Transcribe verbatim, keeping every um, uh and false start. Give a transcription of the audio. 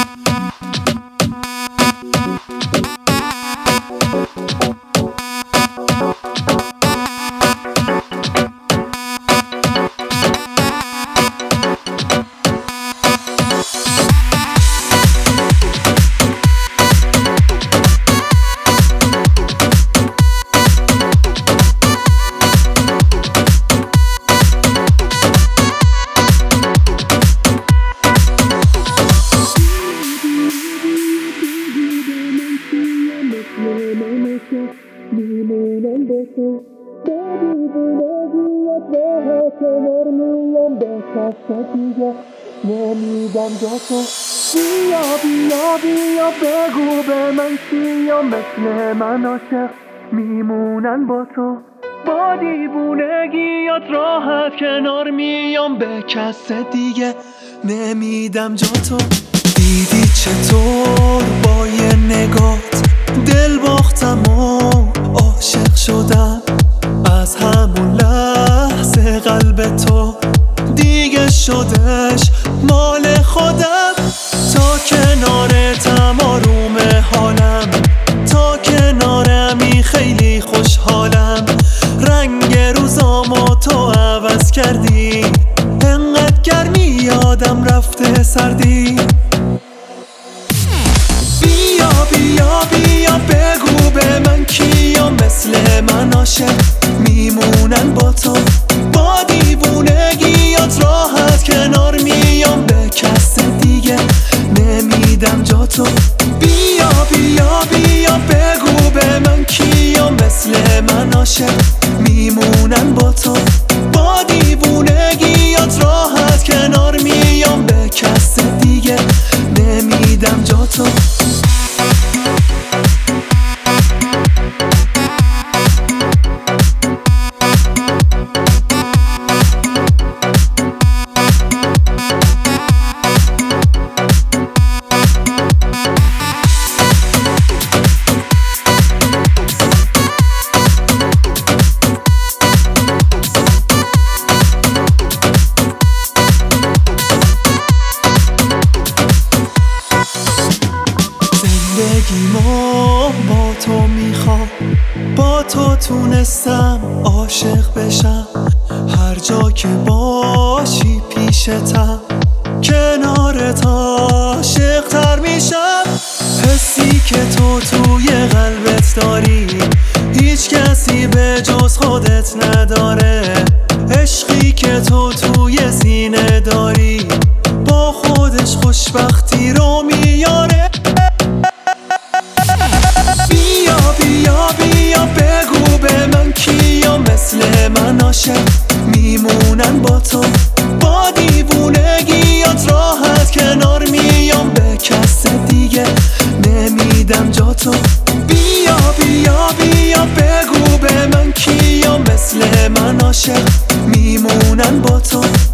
میمونم با تو با دیوونگیت راه کنار میام به کس دیگه نمیدم جا تو. بیا بیا بیا بگو به من چیا مثل من عاشق میمونن با تو با دیوونگیت راحت کنار میام به کس دیگه نمیدم جا تو. دیدی چطور با یه نگات دل باختم و عاشق شدم از همون لحظه قلب تو دیگه شدش مال خودم. تا کنارتم آروم حالم تا کنارمی خیلی خوشحالم. رنگ روزامو تو عوض کردی انقدر گرمی یادم رفته سردی. بیا بیا بیا بگو به من کیا مثل من عاشق میمونن با تو با دیوونگیات راحت کنار میام به کس دیگه نمیدم جا تو. بیا بیا بیا بگو به من کیا مثل من عاشق میمونن با تو با دیوونگیات راحت کنار میام به کس دیگه نمیدم جا تو. زندگیمو با تو میخوام با تو تونستم عاشق بشم. هر جا که باشی پیشتم کنارت عاشق‌تر میشم. حسی که تو توی قلبت داری هیچ کسی به جز خودت نداره. عشقی که تو توی سینه داری با خودش خوشبختی رو میاره. بیا بیا بیا بگو به من کیا مثل من عاشق میمونن با تو با دیوونگیات راحت کنار میام به کس دیگه نمیدم جا تو. بیا بیا بیا بگو به من کیا مثل من عاشق میمونن با تو